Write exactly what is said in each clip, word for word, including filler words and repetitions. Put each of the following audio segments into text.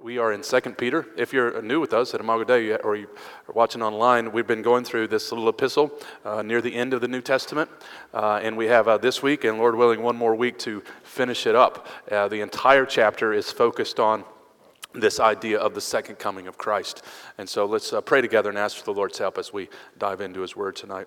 We are in Second Peter. If you're new with us at Imago Dei or you are watching online, we've been going through this little epistle uh, near the end of the New Testament. Uh, and we have uh, this week, and Lord willing, one more week to finish it up. Uh, the entire chapter is focused on this idea of the second coming of Christ. And so let's uh, pray together and ask for the Lord's help as we dive into His Word tonight.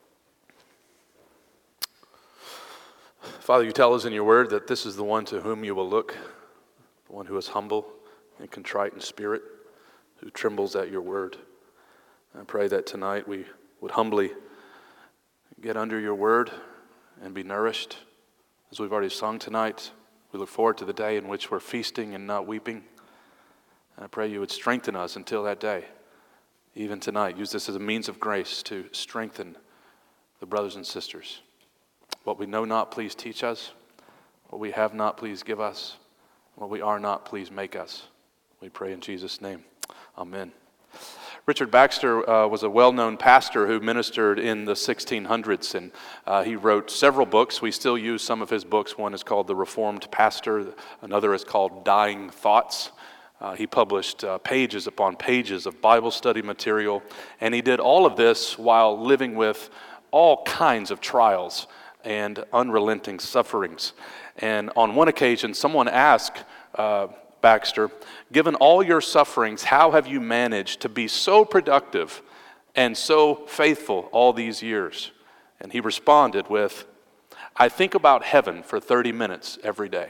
Father, you tell us in your Word that this is the one to whom you will look, the one who is humble and contrite in spirit, who trembles at your word. I pray that tonight we would humbly get under your word and be nourished. As we've already sung tonight, we look forward to the day in which we're feasting and not weeping. And I pray you would strengthen us until that day. Even tonight, use this as a means of grace to strengthen the brothers and sisters. What we know not, please teach us. What we have not, please give us. What we are not, please make us. We pray in Jesus' name. Amen. Richard Baxter uh, was a well-known pastor who ministered in the sixteen hundreds, and uh, he wrote several books. We still use some of his books. One is called The Reformed Pastor. Another is called Dying Thoughts. Uh, he published uh, pages upon pages of Bible study material, and he did all of this while living with all kinds of trials and unrelenting sufferings. And on one occasion, someone asked uh, Baxter, given all your sufferings, how have you managed to be so productive and so faithful all these years? And he responded with, I think about heaven for thirty minutes every day.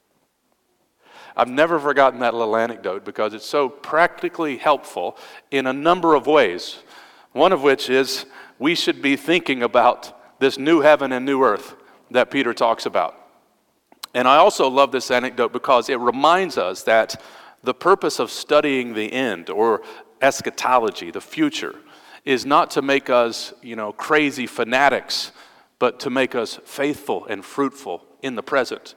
I've never forgotten that little anecdote because it's so practically helpful in a number of ways. One of which is we should be thinking about this new heaven and new earth that Peter talks about. And I also love this anecdote because it reminds us that the purpose of studying the end or eschatology, the future, is not to make us, you know, crazy fanatics, but to make us faithful and fruitful in the present.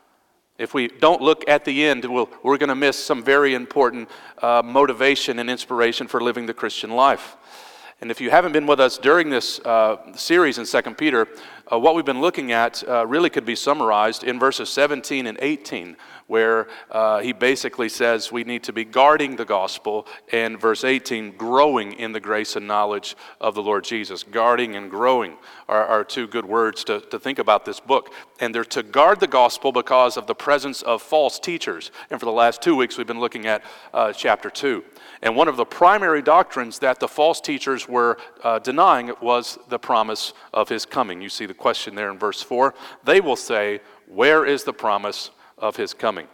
If we don't look at the end, we'll, we're going to miss some very important uh, motivation and inspiration for living the Christian life. And if you haven't been with us during this uh, series in Second Peter, uh, what we've been looking at uh, really could be summarized in verses seventeen and eighteen, where uh, he basically says we need to be guarding the gospel, and verse eighteen, growing in the grace and knowledge of the Lord Jesus. Guarding and growing are, are two good words to, to think about this book. And they're to guard the gospel because of the presence of false teachers. And for the last two weeks, we've been looking at uh, chapter two. And one of the primary doctrines that the false teachers were uh, denying was the promise of his coming. You see the question there in verse four. They will say, where is the promise of his coming?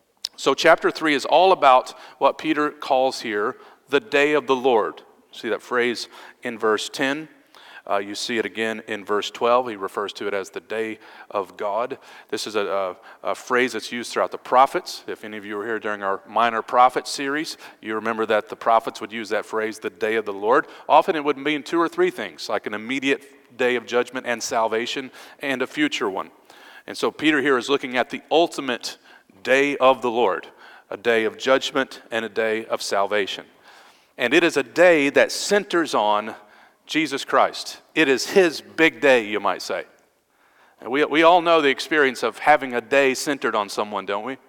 So chapter three is all about what Peter calls here the day of the Lord. See that phrase in verse ten? Uh, you see it again in verse twelve. He refers to it as the day of God. This is a, a, a phrase that's used throughout the prophets. If any of you were here during our Minor Prophet series, you remember that the prophets would use that phrase, the day of the Lord. Often it would mean two or three things, like an immediate day of judgment and salvation and a future one. And so Peter here is looking at the ultimate day of the Lord, a day of judgment and a day of salvation. And it is a day that centers on Jesus Christ. It is his big day, you might say. And we, we all know the experience of having a day centered on someone, don't we?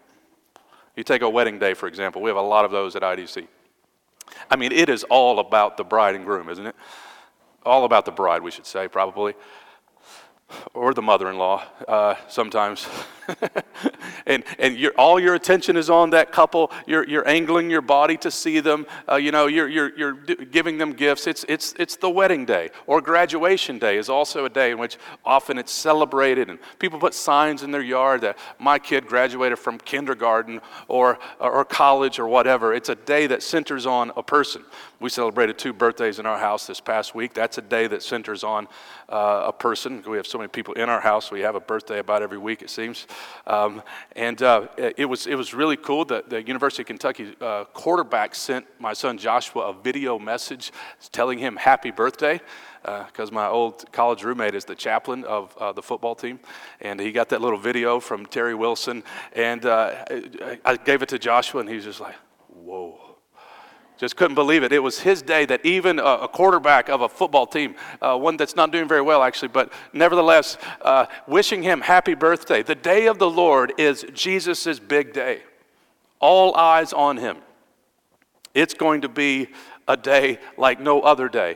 You take a wedding day, for example. We have a lot of those at I D C. I mean, it is all about the bride and groom, isn't it? All about the bride, we should say, probably. Or the mother-in-law, uh, sometimes. and and your, all your attention is on that couple. You're you're angling your body to see them. Uh, you know, you're you're you're giving them gifts. It's it's it's the wedding day. Or graduation day is also a day in which often it's celebrated, and people put signs in their yard that my kid graduated from kindergarten or or college or whatever. It's a day that centers on a person. We celebrated two birthdays in our house this past week. That's a day that centers on uh, a person. We have so many people in our house. We have a birthday about every week, it seems. Um, and uh, it was it was really cool. The, the University of Kentucky uh, quarterback sent my son Joshua a video message telling him happy birthday, because uh, my old college roommate is the chaplain of uh, the football team, and he got that little video from Terry Wilson, and uh, I gave it to Joshua, and he was just like, whoa. Just couldn't believe it. It was his day that even a, a quarterback of a football team, uh, one that's not doing very well actually, but nevertheless, uh, wishing him happy birthday. The day of the Lord is Jesus' big day. All eyes on him. It's going to be a day like no other day.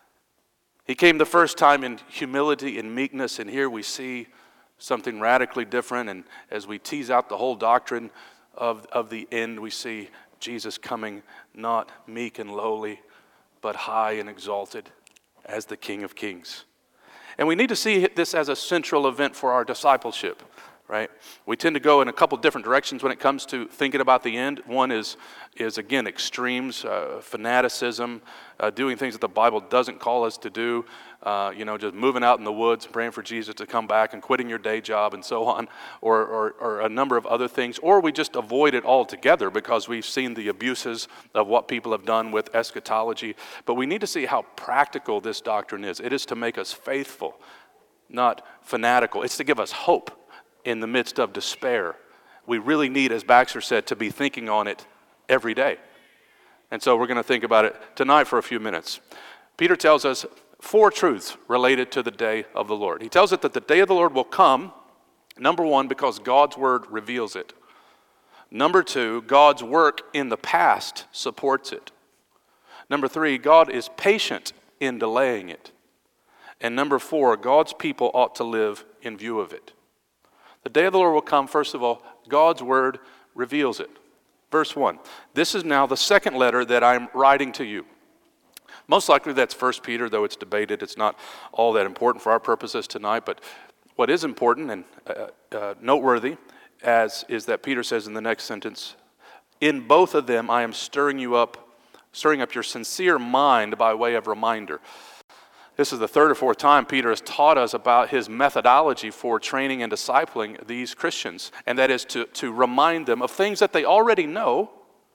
He came the first time in humility and meekness, and here we see something radically different. And as we tease out the whole doctrine of, of the end, we see Jesus coming not meek and lowly, but high and exalted as the King of Kings. And we need to see this as a central event for our discipleship, right? We tend to go in a couple different directions when it comes to thinking about the end. One is, is again, extremes, uh, fanaticism, uh, doing things that the Bible doesn't call us to do, uh, you know, just moving out in the woods, praying for Jesus to come back and quitting your day job and so on, or, or, or a number of other things. Or we just avoid it altogether because we've seen the abuses of what people have done with eschatology. But we need to see how practical this doctrine is. It is to make us faithful, not fanatical. It's to give us hope in the midst of despair. We really need, as Baxter said, to be thinking on it every day. And so we're going to think about it tonight for a few minutes. Peter tells us four truths related to the day of the Lord. He tells us that the day of the Lord will come, number one, because God's word reveals it. Number two, God's work in the past supports it. Number three, God is patient in delaying it. And number four, God's people ought to live in view of it. The day of the Lord will come, first of all, God's word reveals it. Verse one, this is now the second letter that I'm writing to you. Most likely that's First Peter, though it's debated. It's not all that important for our purposes tonight, but what is important and uh, uh, noteworthy as is that Peter says in the next sentence, in both of them I am stirring you up, stirring up your sincere mind by way of reminder. This is the third or fourth time Peter has taught us about his methodology for training and discipling these Christians, and that is to, to remind them of things that they already know,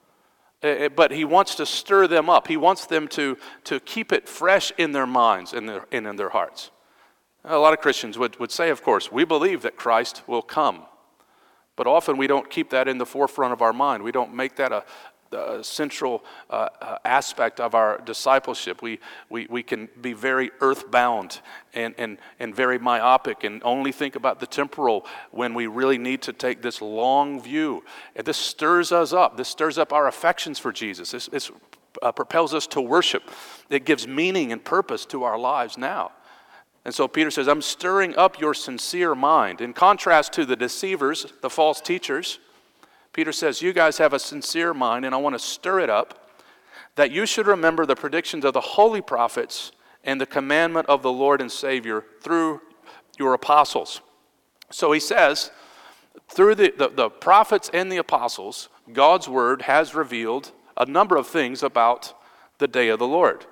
but he wants to stir them up. He wants them to, to keep it fresh in their minds and, their, and in their hearts. A lot of Christians would, would say, of course, we believe that Christ will come, but often we don't keep that in the forefront of our mind. We don't make that a The central uh, uh, aspect of our discipleship. We, we we can be very earthbound and, and, and very myopic and only think about the temporal when we really need to take this long view. And this stirs us up. This stirs up our affections for Jesus. This, this uh, propels us to worship. It gives meaning and purpose to our lives now. And so Peter says, I'm stirring up your sincere mind. In contrast to the deceivers, the false teachers, Peter says, you guys have a sincere mind, and I want to stir it up, that you should remember the predictions of the holy prophets and the commandment of the Lord and Savior through your apostles. So he says, through the, the, the prophets and the apostles, God's word has revealed a number of things about the day of the Lord.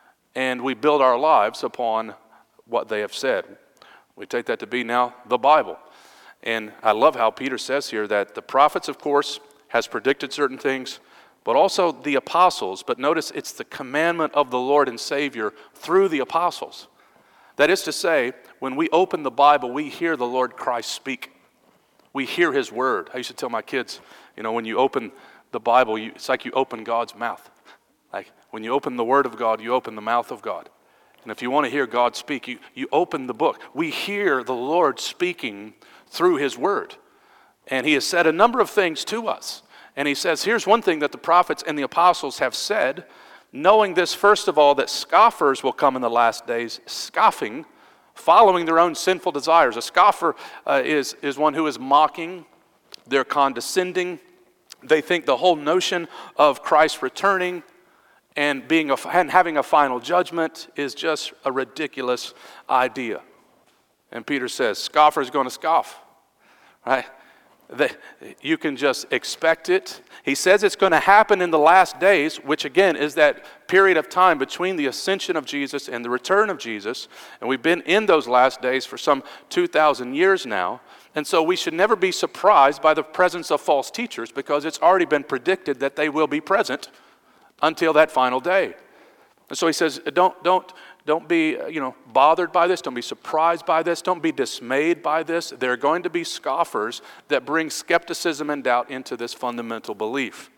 And we build our lives upon what they have said. We take that to be now the Bible. And I love how Peter says here that the prophets, of course, has predicted certain things, but also the apostles. But notice it's the commandment of the Lord and Savior through the apostles. That is to say, when we open the Bible, we hear the Lord Christ speak. We hear his word. I used to tell my kids, you know, when you open the Bible, you, it's like you open God's mouth. Like when you open the word of God, you open the mouth of God. And if you want to hear God speak, you, you open the book. We hear the Lord speaking through his word. And he has said a number of things to us. And he says, here's one thing that the prophets and the apostles have said, knowing this, first of all, that scoffers will come in the last days, scoffing, following their own sinful desires. A scoffer uh, is, is one who is mocking, they're condescending, they think the whole notion of Christ returning and being a, and having a final judgment is just a ridiculous idea. And Peter says, scoffer's going to scoff, right? They, you can just expect it. He says it's going to happen in the last days, which again is that period of time between the ascension of Jesus and the return of Jesus. And we've been in those last days for some two thousand years now. And so we should never be surprised by the presence of false teachers because it's already been predicted that they will be present until that final day. And so he says, don't, don't, don't be you know, bothered by this. Don't be surprised by this. Don't be dismayed by this. There are going to be scoffers that bring skepticism and doubt into this fundamental belief.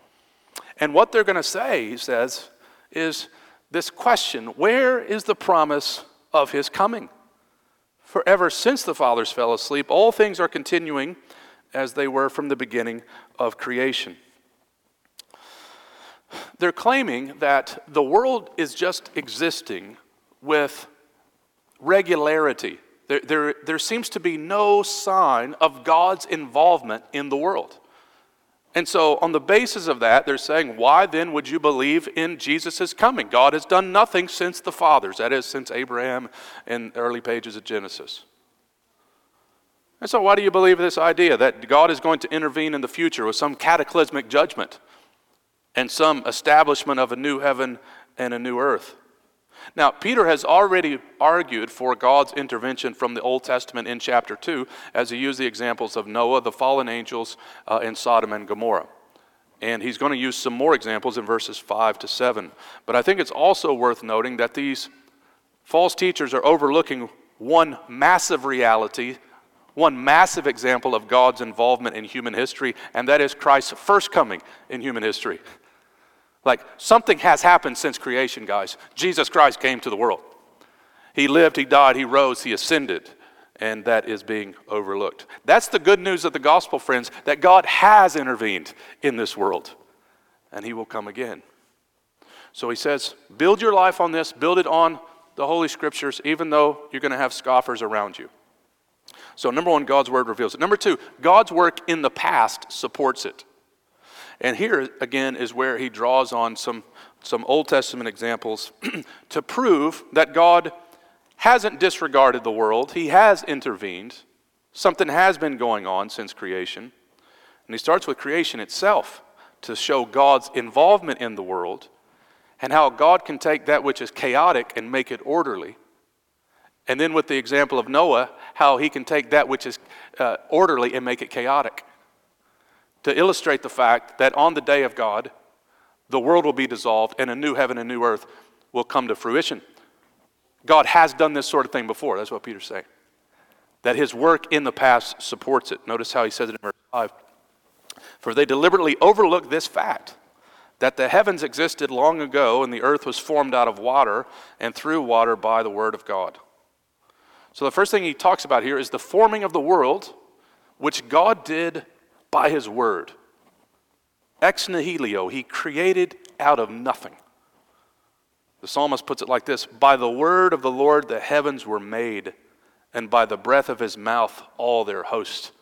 And what they're going to say, he says, is this question, where is the promise of his coming? For ever since the fathers fell asleep, all things are continuing as they were from the beginning of creation. They're claiming that the world is just existing with regularity. There, there, there seems to be no sign of God's involvement in the world. And so on the basis of that, they're saying, why then would you believe in Jesus' coming? God has done nothing since the fathers, that is, since Abraham in the early pages of Genesis. And so why do you believe this idea that God is going to intervene in the future with some cataclysmic judgment and some establishment of a new heaven and a new earth? Now, Peter has already argued for God's intervention from the Old Testament in chapter two, as he used the examples of Noah, the fallen angels, uh, and Sodom and Gomorrah. And he's going to use some more examples in verses five to seven. But I think it's also worth noting that these false teachers are overlooking one massive reality, one massive example of God's involvement in human history, and that is Christ's first coming in human history. Like, something has happened since creation, guys. Jesus Christ came to the world. He lived, he died, he rose, he ascended, and that is being overlooked. That's the good news of the gospel, friends, that God has intervened in this world, and he will come again. So he says, build your life on this, build it on the Holy Scriptures, even though you're going to have scoffers around you. So number one, God's word reveals it. Number two, God's work in the past supports it. And here, again, is where he draws on some, some Old Testament examples to prove that God hasn't disregarded the world. He has intervened. Something has been going on since creation. And he starts with creation itself to show God's involvement in the world and how God can take that which is chaotic and make it orderly. And then with the example of Noah, how he can take that which is uh, orderly and make it chaotic, to illustrate the fact that on the day of God, the world will be dissolved and a new heaven and new earth will come to fruition. God has done this sort of thing before. That's what Peter's saying. That his work in the past supports it. Notice how he says it in verse five. For they deliberately overlook this fact, that the heavens existed long ago and the earth was formed out of water and through water by the word of God. So the first thing he talks about here is the forming of the world, which God did by his word. Ex nihilo, he created out of nothing. The psalmist puts it like this: by the word of the Lord the heavens were made, and by the breath of his mouth all their host.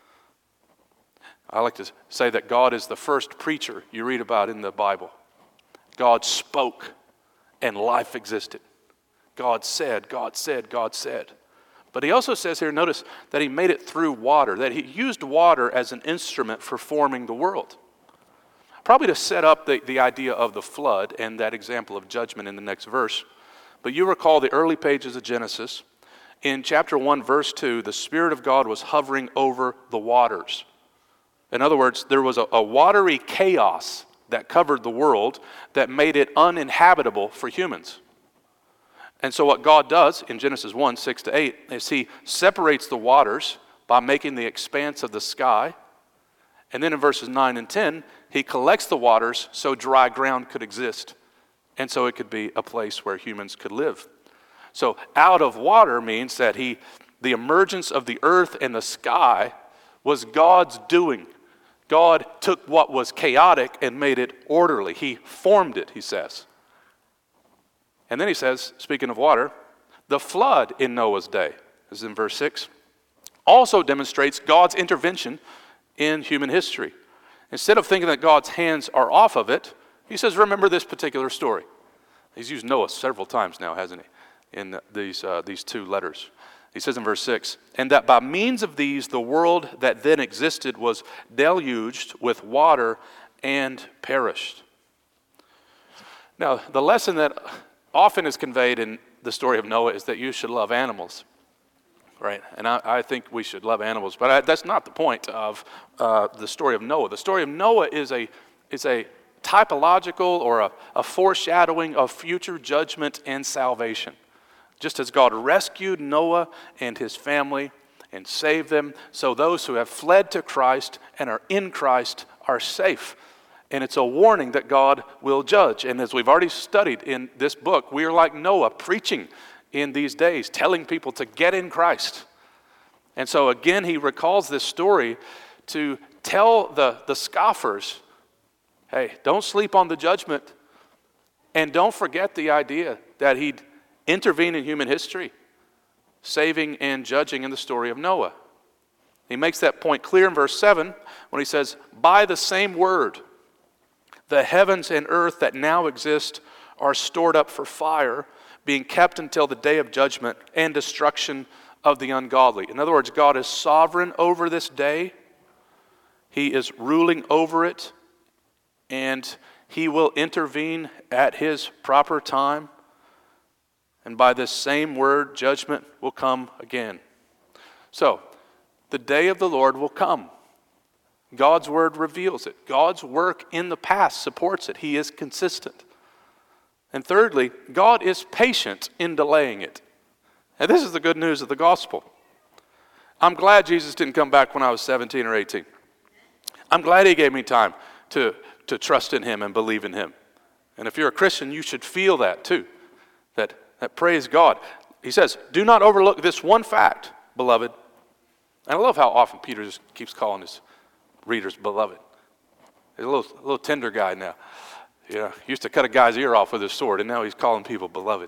I like to say that God is the first preacher you read about in the Bible. God spoke and life existed. God said, God said, God said. But he also says here, notice, that he made it through water, that he used water as an instrument for forming the world. Probably to set up the, the idea of the flood and that example of judgment in the next verse. But you recall the early pages of Genesis. In chapter one, verse two, the Spirit of God was hovering over the waters. In other words, there was a, a watery chaos that covered the world that made it uninhabitable for humans. And so what God does in Genesis one, six to eight, is he separates the waters by making the expanse of the sky. And then in verses nine and ten, he collects the waters so dry ground could exist. And so it could be a place where humans could live. So out of water means that he, the emergence of the earth and the sky was God's doing. God took what was chaotic and made it orderly. He formed it, he says. And then he says, speaking of water, the flood in Noah's day, this is in verse six, also demonstrates God's intervention in human history. Instead of thinking that God's hands are off of it, he says, remember this particular story. He's used Noah several times now, hasn't he, in these, uh, these two letters. He says in verse six, and that by means of these the world that then existed was deluged with water and perished. Now, the lesson that often is conveyed in the story of Noah is that you should love animals, right? And I, I think we should love animals, but I, that's not the point of uh, the story of Noah. The story of Noah is a is a typological or a, a foreshadowing of future judgment and salvation. Just as God rescued Noah and his family and saved them, so those who have fled to Christ and are in Christ are safe. And it's a warning that God will judge. And as we've already studied in this book, we are like Noah, preaching in these days, telling people to get in Christ. And so again, he recalls this story to tell the, the scoffers, hey, don't sleep on the judgment, and don't forget the idea that he'd intervene in human history, saving and judging in the story of Noah. He makes that point clear in verse seven when he says, by the same word, the heavens and earth that now exist are stored up for fire, being kept until the day of judgment and destruction of the ungodly. In other words, God is sovereign over this day. He is ruling over it, and he will intervene at his proper time. And by this same word, judgment will come again. So, the day of the Lord will come. God's word reveals it. God's work in the past supports it. He is consistent. And thirdly, God is patient in delaying it. And this is the good news of the gospel. I'm glad Jesus didn't come back when I was seventeen or eighteen. I'm glad he gave me time to, to trust in him and believe in him. And if you're a Christian, you should feel that too. That, that praise God. He says, do not overlook this one fact, beloved. And I love how often Peter just keeps calling his readers beloved. He's a little, a little tender guy now. You know, he used to cut a guy's ear off with his sword, and now he's calling people beloved.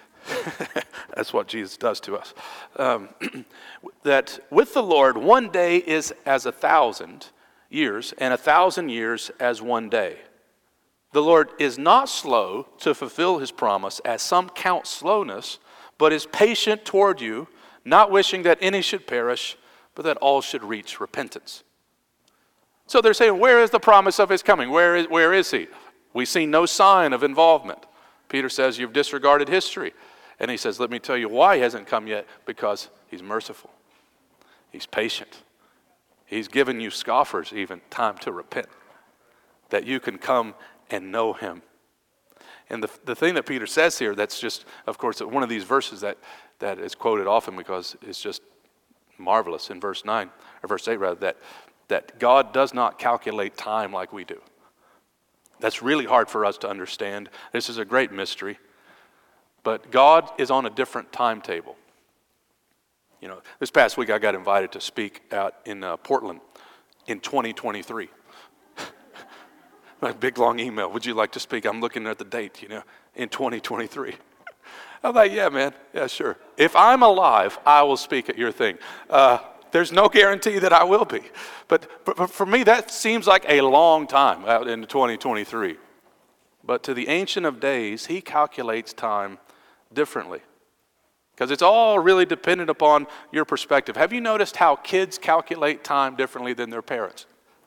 That's what Jesus does to us. Um, that with the Lord, one day is as a thousand years, and a thousand years as one day. The Lord is not slow to fulfill his promise, as some count slowness, but is patient toward you, not wishing that any should perish, but that all should reach repentance. So they're saying, where is the promise of his coming? Where is, where is he? We see no sign of involvement. Peter says, you've disregarded history. And he says, let me tell you why he hasn't come yet. Because he's merciful. He's patient. He's given you scoffers even time to repent, that you can come and know him. And the, the thing that Peter says here, that's just, of course, one of these verses that, that is quoted often because it's just marvelous in verse nine, or verse eight rather, that, that God does not calculate time like we do. That's really hard for us to understand. This is a great mystery. But God is on a different timetable. You know, this past week I got invited to speak out in uh, Portland in twenty twenty-three. My big long email, would you like to speak? I'm looking at the date, you know, in twenty twenty-three. I'm like, yeah, man, yeah, sure. If I'm alive, I will speak at your thing. Uh, there's no guarantee that I will be. But, but for me, that seems like a long time out in twenty twenty-three. But to the Ancient of Days, he calculates time differently. Because it's all really dependent upon your perspective. Have you noticed how kids calculate time differently than their parents?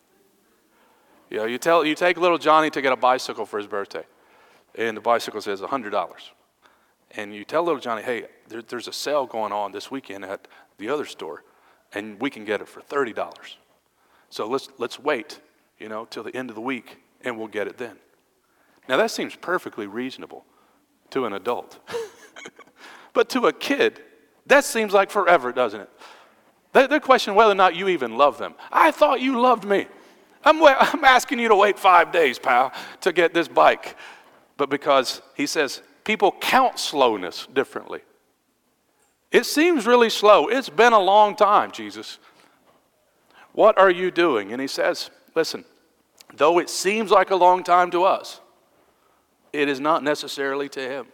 You know, you tell you take little Johnny to get a bicycle for his birthday, and the bicycle says one hundred dollars. And you tell little Johnny, hey, there, there's a sale going on this weekend at the other store, and we can get it for thirty dollars. So let's let's wait, you know, till the end of the week, and we'll get it then. Now that seems perfectly reasonable to an adult. But to a kid, that seems like forever, doesn't it? They, they question whether or not you even love them. I thought you loved me. I'm, I'm asking you to wait five days, pal, to get this bike. But because he says people count slowness differently. It seems really slow. It's been a long time, Jesus. What are you doing? And he says, listen, though it seems like a long time to us, it is not necessarily to him.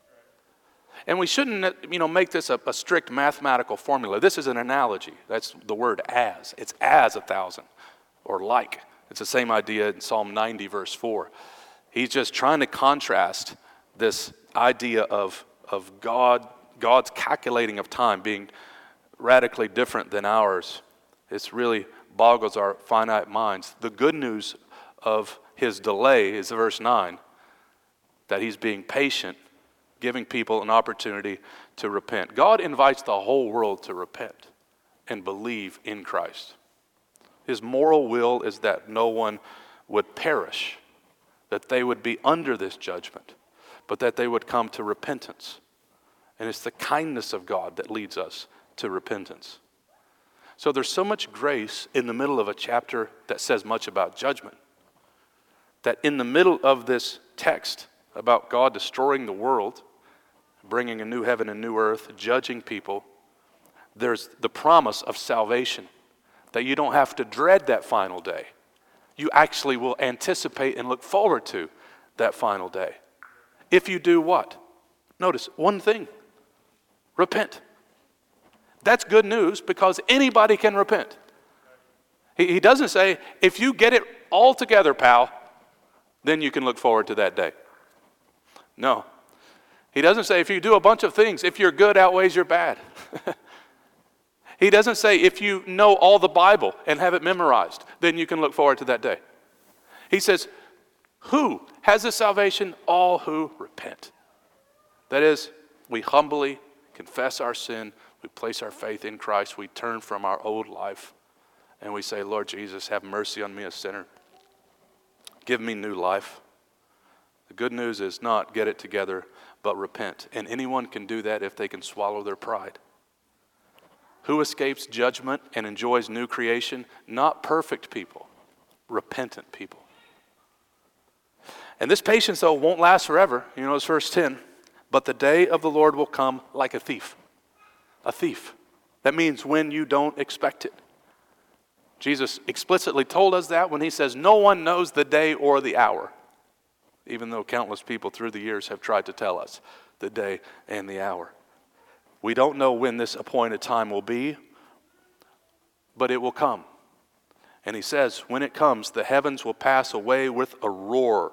And we shouldn't, you know, make this a, a strict mathematical formula. This is an analogy. That's the word as. It's as a thousand, or like. It's the same idea in Psalm ninety, verse four. He's just trying to contrast this idea of, of God, God's calculating of time being radically different than ours. It's really boggles our finite minds. The good news of his delay is verse nine, that he's being patient, giving people an opportunity to repent. God invites the whole world to repent and believe in Christ. His moral will is that no one would perish, that they would be under this judgment, but that they would come to repentance. And it's the kindness of God that leads us to repentance. So there's so much grace in the middle of a chapter that says much about judgment, that in the middle of this text about God destroying the world, bringing a new heaven and new earth, judging people, there's the promise of salvation, that you don't have to dread that final day. You actually will anticipate and look forward to that final day. If you do what? Notice one thing. Repent. That's good news because anybody can repent. He, he doesn't say, if you get it all together, pal, then you can look forward to that day. No. He doesn't say, if you do a bunch of things, if your good outweighs your bad. He doesn't say, if you know all the Bible and have it memorized, then you can look forward to that day. He says, who has this salvation? All who repent. That is, we humbly confess our sin, we place our faith in Christ, we turn from our old life, and we say, Lord Jesus, have mercy on me, a sinner. Give me new life. The good news is not get it together, but repent. And anyone can do that if they can swallow their pride. Who escapes judgment and enjoys new creation? Not perfect people, repentant people. And this patience, though, won't last forever. You know, it's verse ten. But the day of the Lord will come like a thief. A thief. That means when you don't expect it. Jesus explicitly told us that when he says, no one knows the day or the hour. Even though countless people through the years have tried to tell us the day and the hour. We don't know when this appointed time will be, but it will come. And he says, when it comes, the heavens will pass away with a roar.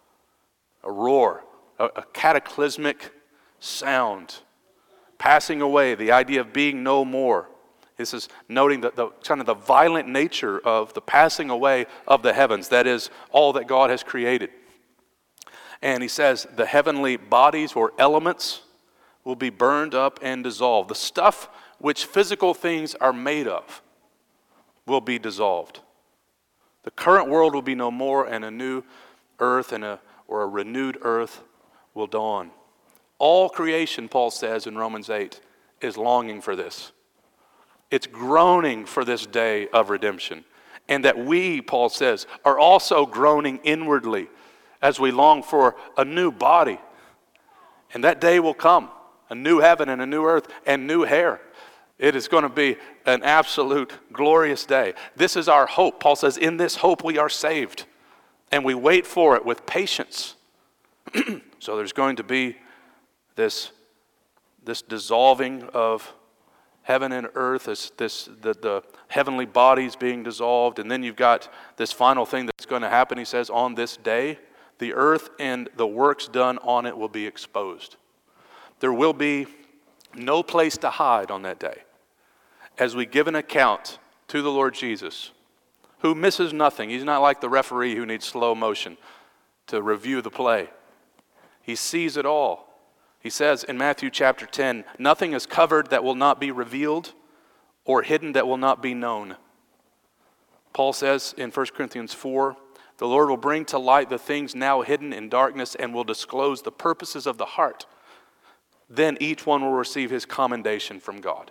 A roar. A, a cataclysmic sound. Passing away, the idea of being no more. This is noting the, the kind of the violent nature of the passing away of the heavens. That is all that God has created. And he says the heavenly bodies or elements will be burned up and dissolved. The stuff which physical things are made of will be dissolved. The current world will be no more, and a new earth and a or a renewed earth will dawn. All creation, Paul says in Romans eight, is longing for this. It's groaning for this day of redemption. And that we, Paul says, are also groaning inwardly as we long for a new body. And that day will come, a new heaven and a new earth and new hair. It is going to be an absolute glorious day. This is our hope. Paul says, in this hope we are saved. And we wait for it with patience. So there's going to be this, this dissolving of heaven and earth, this, this, the, the heavenly bodies being dissolved. And then you've got this final thing that's going to happen. He says, on this day, the earth and the works done on it will be exposed. There will be no place to hide on that day. As we give an account to the Lord Jesus, who misses nothing. He's not like the referee who needs slow motion to review the play. He sees it all. He says in Matthew chapter ten, nothing is covered that will not be revealed or hidden that will not be known. Paul says in First Corinthians four, the Lord will bring to light the things now hidden in darkness and will disclose the purposes of the heart. Then each one will receive his commendation from God.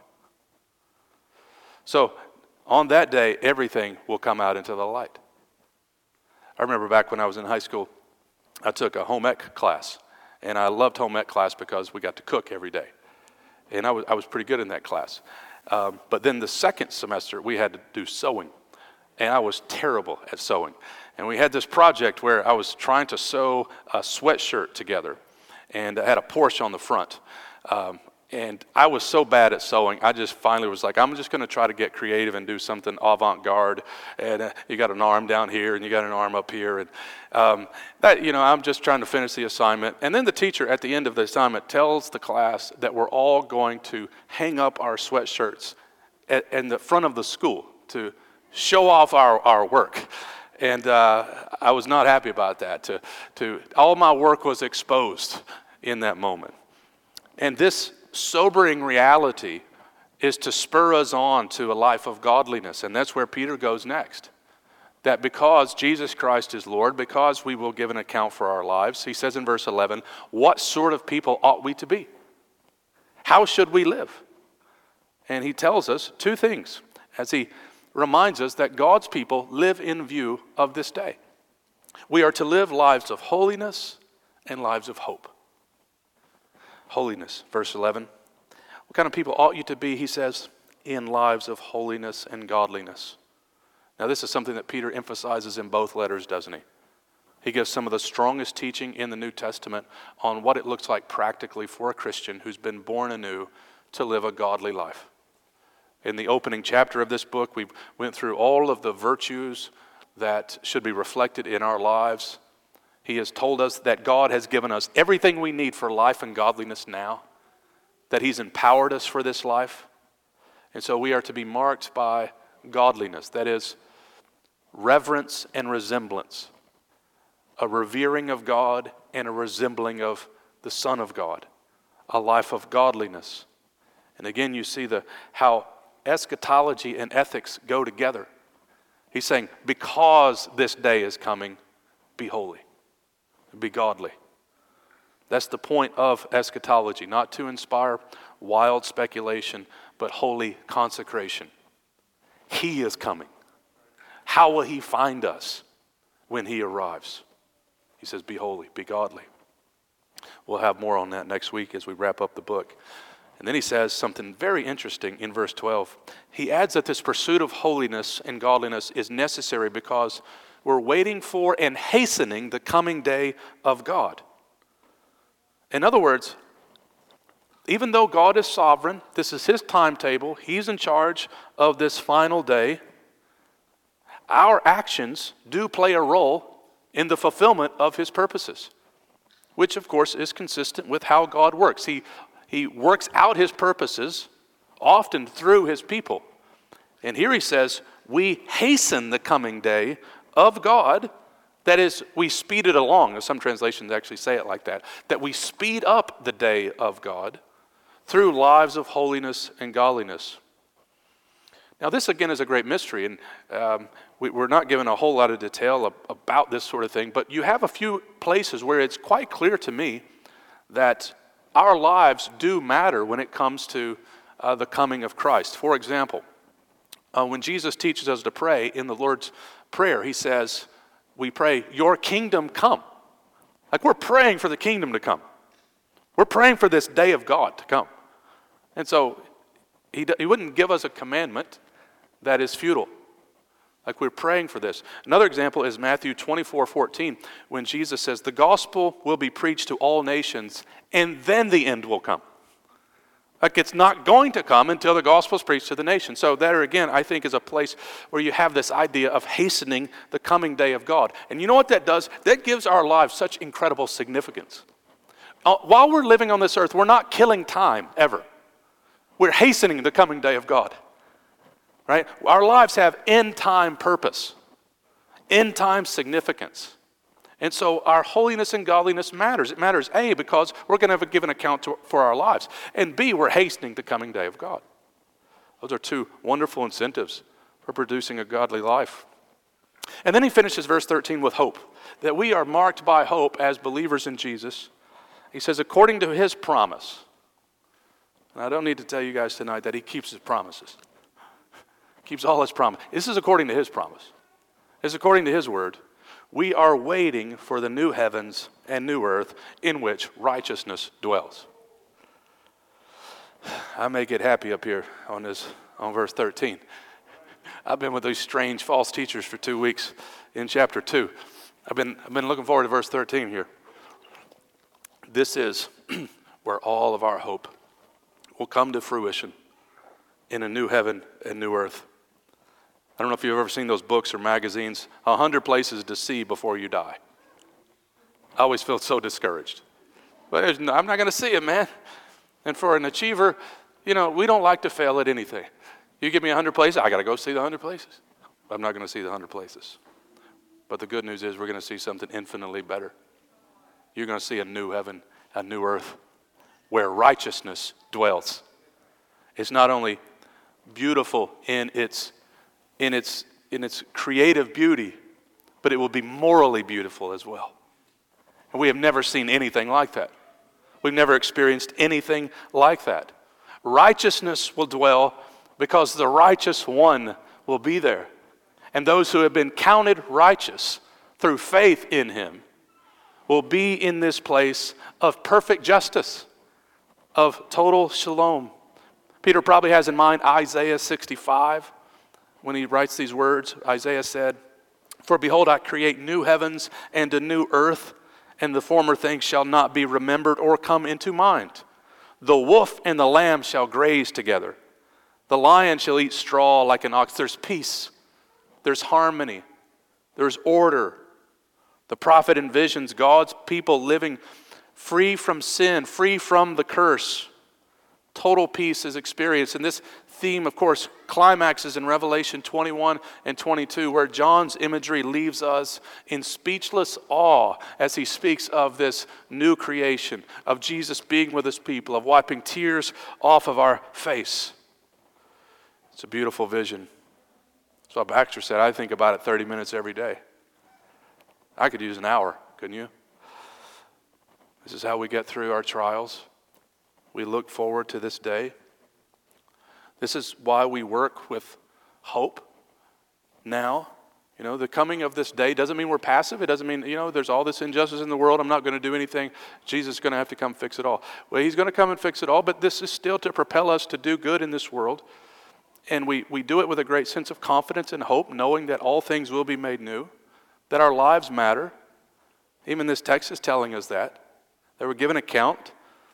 So, on that day, everything will come out into the light. I remember back when I was in high school, I took a home ec class. And I loved home ec class because we got to cook every day. And I was, I was pretty good in that class. Um, but then the second semester, we had to do sewing. And I was terrible at sewing. And we had this project where I was trying to sew a sweatshirt together. And I had a Porsche on the front. Um, And I was so bad at sewing, I just finally was like, I'm just going to try to get creative and do something avant-garde. And uh, you got an arm down here, and you got an arm up here. And um, that, you know, I'm just trying to finish the assignment. And then the teacher at the end of the assignment tells the class that we're all going to hang up our sweatshirts at, in the front of the school to show off our, our work. And uh, I was not happy about that. To, to all my work was exposed in that moment. And this sobering reality is to spur us on to a life of godliness. And that's where Peter goes next. That because Jesus Christ is Lord, because we will give an account for our lives, he says in verse eleven, what sort of people ought we to be? How should we live? And he tells us two things as he reminds us that God's people live in view of this day. We are to live lives of holiness and lives of hope. Holiness, verse eleven. What kind of people ought you to be? He says, in lives of holiness and godliness. Now, this is something that Peter emphasizes in both letters, doesn't he? He gives some of the strongest teaching in the New Testament on what it looks like practically for a Christian who's been born anew to live a godly life. In the opening chapter of this book, we went through all of the virtues that should be reflected in our lives. He has told us that God has given us everything we need for life and godliness now, that He's empowered us for this life. And so we are to be marked by godliness, that is, reverence and resemblance, a revering of God and a resembling of the Son of God, a life of godliness. And again, you see the how eschatology and ethics go together. He's saying, because this day is coming, be holy, be godly. That's the point of eschatology, not to inspire wild speculation, but holy consecration. He is coming. How will He find us when He arrives? He says, be holy, be godly. We'll have more on that next week as we wrap up the book. And then he says something very interesting in verse twelve. He adds that this pursuit of holiness and godliness is necessary because we're waiting for and hastening the coming day of God. In other words, even though God is sovereign, this is His timetable, He's in charge of this final day, our actions do play a role in the fulfillment of His purposes, which of course is consistent with how God works. He, he works out His purposes often through His people. And here He says, we hasten the coming day of God. That is, we speed it along. Some translations actually say it like that. That we speed up the day of God through lives of holiness and godliness. Now this again is a great mystery, and um, we, we're not given a whole lot of detail ab- about this sort of thing, but you have a few places where it's quite clear to me that our lives do matter when it comes to uh, the coming of Christ. For example, uh, when Jesus teaches us to pray in the Lord's Prayer, He says, we pray, your kingdom come. Like we're praying for the kingdom to come. We're praying for this day of God to come. And so he, he wouldn't give us a commandment that is futile. Like we're praying for this. Another example is Matthew twenty-four fourteen, when Jesus says, the gospel will be preached to all nations, and then the end will come. Like it's not going to come until the gospel is preached to the nation. So there again, I think is a place where you have this idea of hastening the coming day of God. And you know what that does? That gives our lives such incredible significance. Uh, while we're living on this earth, we're not killing time ever. We're hastening the coming day of God. Right? Our lives have end-time purpose, end-time significance. And so our holiness and godliness matters. It matters, A, because we're going to have a given account to, for our lives, and B, we're hastening the coming day of God. Those are two wonderful incentives for producing a godly life. And then he finishes verse thirteen with hope, that we are marked by hope as believers in Jesus. He says, according to His promise. And I don't need to tell you guys tonight that He keeps His promises. Keeps all His promise. This is according to His promise. This is according to His word. We are waiting for the new heavens and new earth in which righteousness dwells. I may get happy up here on this, on verse thirteen. I've been with these strange false teachers for two weeks in chapter two. I've been, I've been looking forward to verse thirteen here. This is where all of our hope will come to fruition in a new heaven and new earth. I don't know if you've ever seen those books or magazines, A Hundred Places to See Before You Die. I always feel so discouraged. But no, I'm not going to see it, man. And for an achiever, you know, we don't like to fail at anything. You give me a hundred places, I got to go see the hundred places. I'm not going to see the hundred places. But the good news is we're going to see something infinitely better. You're going to see a new heaven, a new earth, where righteousness dwells. It's not only beautiful in its in its in its creative beauty, but it will be morally beautiful as well. And we have never seen anything like that. We've never experienced anything like that. Righteousness will dwell because the righteous one will be there. And those who have been counted righteous through faith in Him will be in this place of perfect justice, of total shalom. Peter probably has in mind Isaiah sixty-five when he writes these words. Isaiah said, "For behold, I create new heavens and a new earth, and the former things shall not be remembered or come into mind. The wolf and the lamb shall graze together. The lion shall eat straw like an ox." There's peace. There's harmony. There's order. The prophet envisions God's people living free from sin, free from the curse. Total peace is experienced. And this theme, of course, climaxes in Revelation twenty-one and twenty-two, where John's imagery leaves us in speechless awe as he speaks of this new creation, of Jesus being with his people, of wiping tears off of our face. It's a beautiful vision. So Baxter said, I think about it thirty minutes every day. I could use an hour, couldn't you? This is how we get through our trials. We look forward to this day. This is why we work with hope now. You know, the coming of this day doesn't mean we're passive. It doesn't mean, you know, there's all this injustice in the world. I'm not going to do anything. Jesus is going to have to come fix it all. Well, he's going to come and fix it all, but this is still to propel us to do good in this world. And we, we do it with a great sense of confidence and hope, knowing that all things will be made new, that our lives matter. Even this text is telling us that, that we're given account.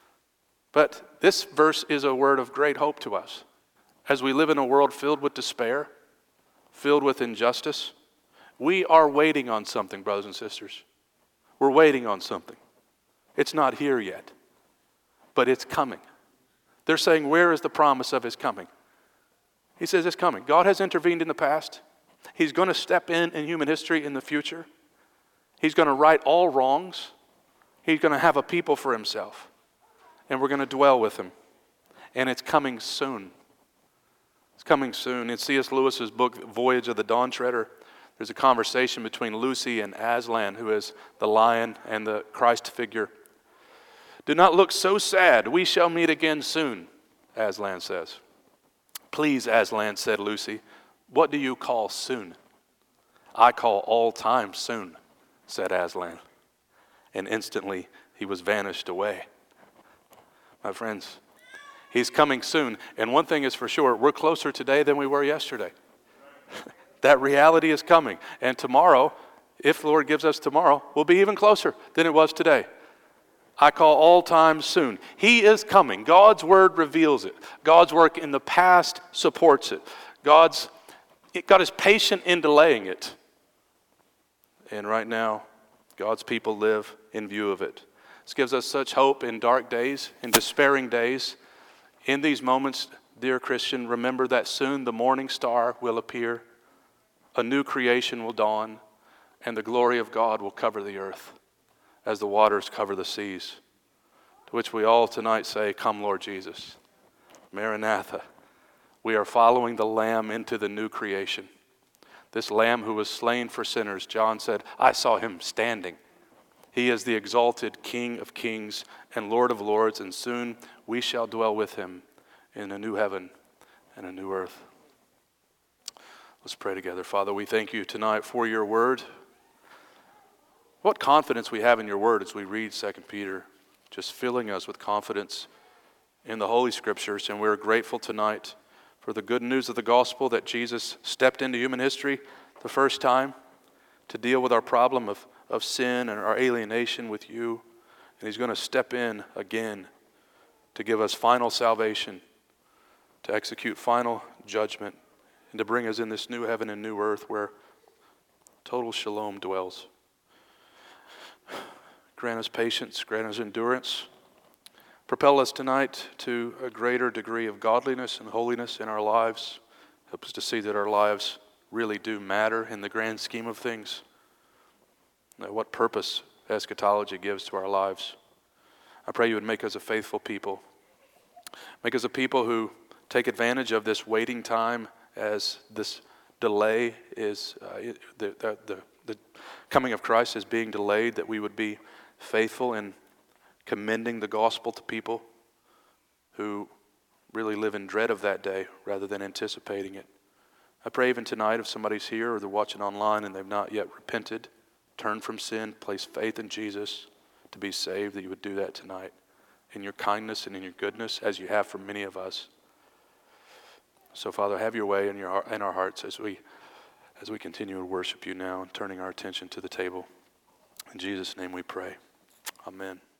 But this verse is a word of great hope to us. As we live in a world filled with despair, filled with injustice, we are waiting on something, brothers and sisters. We're waiting on something. It's not here yet, but it's coming. They're saying, where is the promise of his coming? He says it's coming. God has intervened in the past. He's going to step in in human history in the future. He's going to right all wrongs. He's going to have a people for himself. And we're going to dwell with him. And it's coming soon. It's coming soon. In C S Lewis's book, Voyage of the Dawn Treader, there's a conversation between Lucy and Aslan, who is the lion and the Christ figure. Do not look so sad. We shall meet again soon, Aslan says. Please, Aslan, said Lucy, what do you call soon? I call all time soon, said Aslan. And instantly he was vanished away. My friends, he's coming soon. And one thing is for sure, we're closer today than we were yesterday. That reality is coming. And tomorrow, if the Lord gives us tomorrow, we'll be even closer than it was today. I call all time soon. He is coming. God's word reveals it. God's work in the past supports it. God's, God is patient in delaying it. And right now, God's people live in view of it. This gives us such hope in dark days, in despairing days. In these moments, dear Christian, remember that soon the morning star will appear, a new creation will dawn, and the glory of God will cover the earth as the waters cover the seas. To which we all tonight say, come Lord Jesus. Maranatha. We are following the Lamb into the new creation. This Lamb who was slain for sinners, John said, I saw him standing. He is the exalted King of kings and Lord of lords, and soon we shall dwell with him in a new heaven and a new earth. Let's pray together. Father, we thank you tonight for your word. What confidence we have in your word as we read Second Peter, just filling us with confidence in the Holy Scriptures. And we're grateful tonight for the good news of the gospel that Jesus stepped into human history the first time to deal with our problem of, of sin and our alienation with you. And he's going to step in again to give us final salvation, to execute final judgment, and to bring us in this new heaven and new earth where total shalom dwells. Grant us patience, grant us endurance. Propel us tonight to a greater degree of godliness and holiness in our lives. Help us to see that our lives really do matter in the grand scheme of things. What purpose eschatology gives to our lives. I pray you would make us a faithful people. Make us a people who take advantage of this waiting time as this delay is, uh, the, the, the, the coming of Christ is being delayed, that we would be faithful in commending the gospel to people who really live in dread of that day rather than anticipating it. I pray even tonight if somebody's here or they're watching online and they've not yet repented, turned from sin, placed faith in Jesus to be saved, that you would do that tonight in your kindness and in your goodness as you have for many of us. So, Father, have your way in, your, heart- in our hearts as we, as we continue to worship you now and turning our attention to the table. In Jesus' name we pray. Amen.